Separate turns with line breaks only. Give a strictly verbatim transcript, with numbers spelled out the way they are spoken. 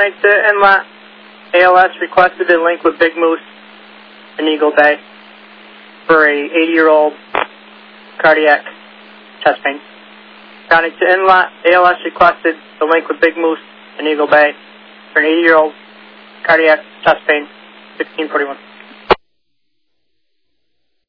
County to Inlet, A L S requested a link with Big Moose in Eagle Bay for a eighty-year-old cardiac chest pain. County to Inlet, A L S requested the link with Big Moose in Eagle Bay for an eighty-year-old cardiac chest pain, sixteen forty-one.